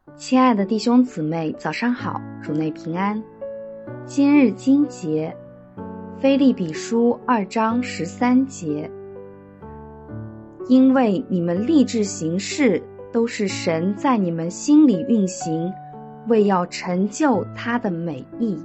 亲爱的弟兄姊妹，早上好，主内平安。今日经节，腓立比书2章13节。因为你们立志行事，都是神在你们心里运行，为要成就他的美意。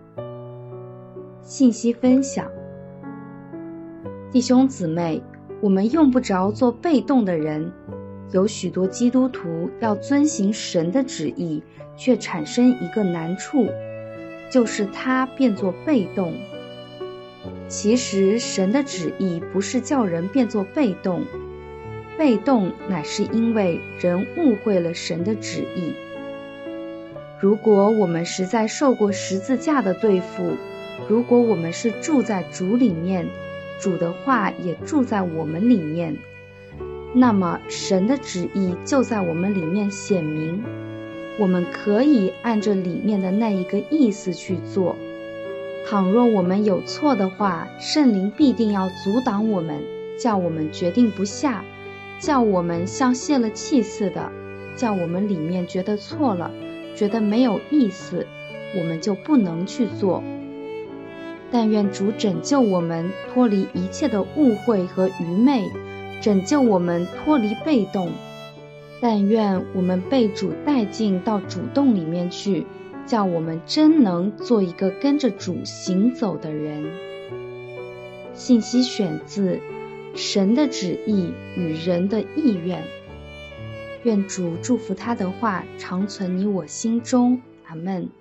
信息分享。弟兄姊妹，我们用不着做被动的人。有许多基督徒要遵行神的旨意，却产生一个难处，就是他变作被动。其实神的旨意不是叫人变作被动，被动乃是因为人误会了神的旨意。如果我们实在受过十字架的对付，如果我们是住在主里面，主的话也住在我们里面，那么神的旨意就在我们里面显明，我们可以按着里面的那一个意思去做。倘若我们有错的话，圣灵必定要阻挡我们，叫我们决定不下，叫我们像泄了气似的，叫我们里面觉得错了，觉得没有意思，我们就不能去做。但愿主拯救我们脱离一切的误会和愚昧，拯救我们脱离被动。但愿我们被主带进到主动里面去，叫我们真能做一个跟着主行走的人。信息选自神的旨意与人的意愿。愿主祝福他的话常存你我心中。阿们。